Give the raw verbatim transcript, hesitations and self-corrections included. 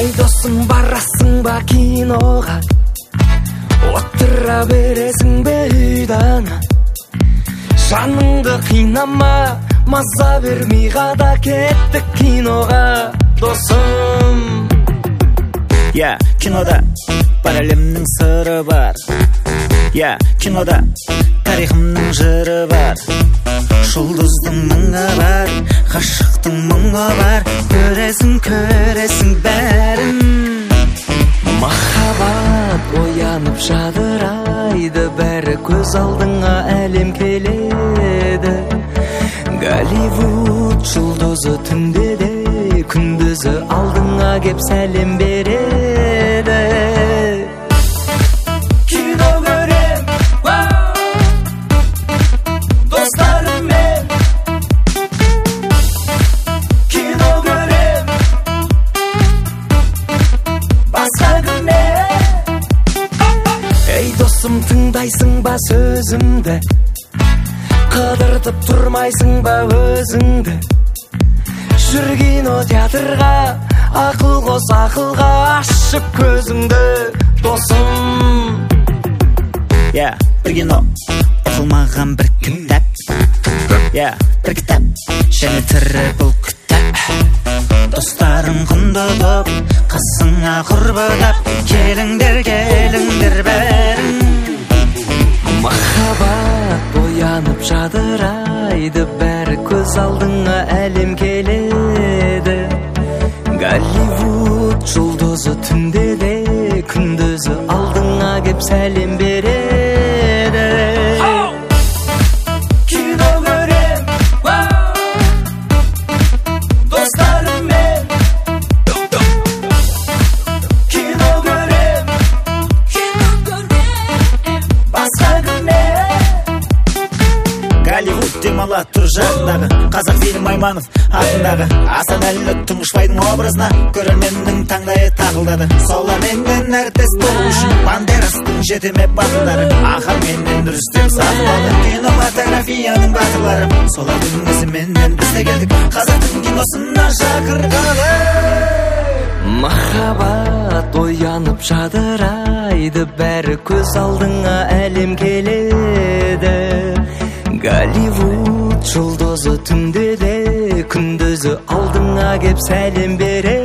Ей досым, барасың ба киноға, отыра бересің бе үйдана? Жаныңды қинама, маза бермей қада кеттік киноға, досым. Я, кинода бар әлемнің сыры бар. Я, кинода тарихымның жыры бар. Жұлдыздың мұңы бар, ғашықтың мұңы бар. Көресің, көресің бәрін. Махаббат оянып жадырайды, бәрі көз алдыңа әлем келеді. Голливуд жұлдызы түнде де, күндізі алдыңа кеп сәлем береді. Кино көрем, достарыммен. Кино көрем, басқа күнмен. Ей досым, тыңдайсың ба сөзімді? Қыдыртып тұрмайсың ба өзіңді? Жүр кино театрға, ақыл қос ақылға, ашып көзіңді, досым. Я, бір кино, оқылмаған бір кітап. Я, бір кітап, және тірі бұл кітап. Достарым құнды топ, қасыңа құрбылап, келіңдер, келіңдер бәрін. Махаббат оянып жадырайды, бәрі көз алдыңа әлем келеді. Голливуд жұлдызы түнде де, күндізі алдыңа кеп сәлем береді. Кино көрем, достарыммен. Кино көрем, басқа күнмен. Голливуд демала тұр жағындағы, қазақ фильм Айманов атындағы. Асанәлі Тұңғышбайдың образына көрерменнің таңдайы тағылдады. Соларменен әртіс болу үшін Бандерастың жетеме батылдары, Ахарменен Рүстем сатып алды. Кинематографияның батырлары, солардың ізіменен біз де келдік қазақтың киносына шақырғалы. Махаббат оянып жадырайды, бәрі көз алдыңа әлем келеді. Голливуд жұлдызы түнде де, күндізі алдыңа кеп сәлем береді.